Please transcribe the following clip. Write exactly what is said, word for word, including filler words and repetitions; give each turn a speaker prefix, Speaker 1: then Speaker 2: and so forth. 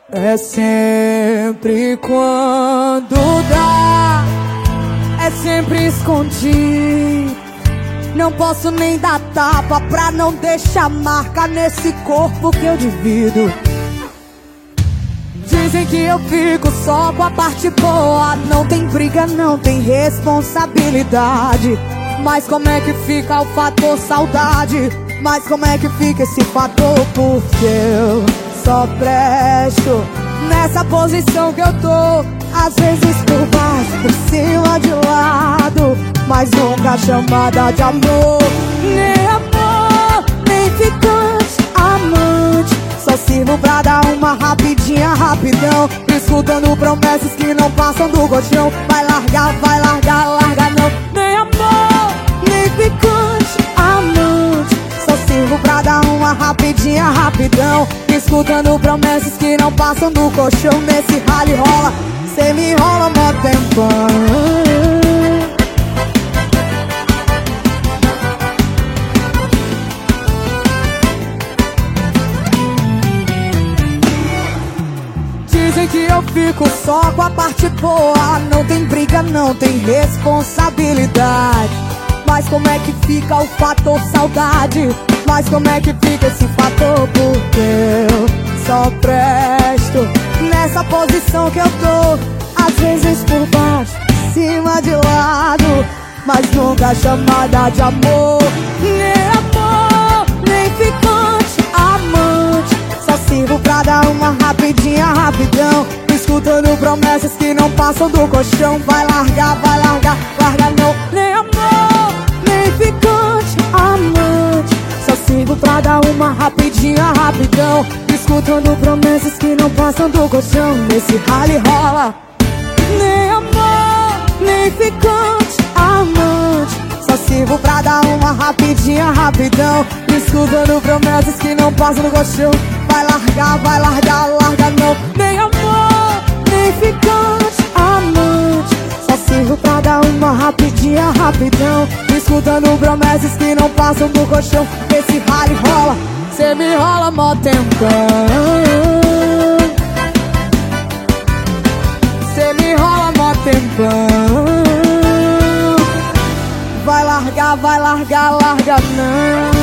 Speaker 1: É sempre quando dá, é sempre escondido. Não posso nem dar tapa pra não deixar marca nesse corpo que eu divido. Dizem que eu fico só com a parte boa. Não tem briga, não tem responsabilidade. Mas como é que fica o fator saudade? Mas como é que fica esse fator? Porque eu só presto nessa posição que eu tô. Às vezes por baixo, por cima, de lado, mas nunca chamada de amor. Nem amor, nem ficante, amante. Só sirvo pra dar uma rapidinha, rapidão, escutando promessas que não passam do colchão. Vai largar, vai largar, larga não. Nem amor, nem ficante, amante. Só sirvo pra dar uma rapidinha, rapidão, escutando promessas que não passam do colchão. Nesse rala e rola, cê me enrola mó tempão. Dizem que eu fico só com a parte boa. Não tem briga, não tem responsabilidade. Mas como é que fica o fator saudade? Mas como é que fica esse fator? Porque eu só presto nessa posição que eu tô. Às vezes por baixo, por cima, de lado, mas nunca chamada de amor. Nem amor, nem ficante, amante. Só sirvo pra dar uma rapidinha, rapidão, escutando promessas que não passam do colchão. Vai largar, vai largar, larga não. Nem amor, nem ficante, amante. Só sirvo pra dar uma rapidinha, rapidão, escutando promessas que não passam do colchão. Nesse rala e rola, nem amor, nem ficante, amante. Só sirvo pra dar uma rapidinha, rapidão, escutando promessas que não passam do colchão. Vai largar, vai largar, larga não. Nem amor, nem ficante, amante. Só sirvo pra dar uma rapidinha, rapidão, escutando promessas que não passam do colchão. Esse rala e rola, cê me enrola mó tempão. Cê me enrola mó tempão. Vai largar, vai largar, larga não.